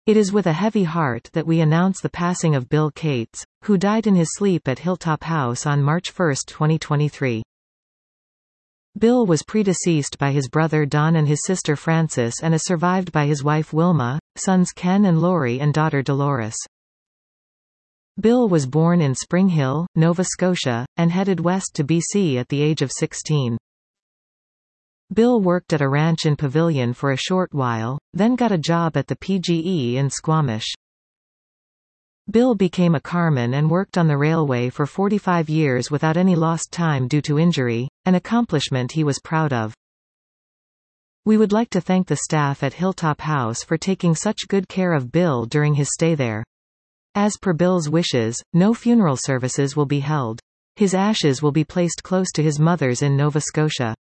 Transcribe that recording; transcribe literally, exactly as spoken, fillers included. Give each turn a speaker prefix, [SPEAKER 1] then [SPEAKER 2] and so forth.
[SPEAKER 1] It is with a heavy heart that we announce the passing of Bill Cates, who died in his sleep at Hilltop House on March first, twenty twenty-three. Bill was predeceased by his brother Don and his sister Frances and is survived by his wife Wilma, sons Ken and Lori and daughter Dolores. Bill was born in Spring Hill, Nova Scotia, and headed west to B C at the age of sixteen. Bill worked at a ranch in Pavilion for a short while, then got a job at the P G E in Squamish. Bill became a carman and worked on the railway for forty-five years without any lost time due to injury, an accomplishment he was proud of. We would like to thank the staff at Hilltop House for taking such good care of Bill during his stay there. As per Bill's wishes, no funeral services will be held. His ashes will be placed close to his mother's in Nova Scotia.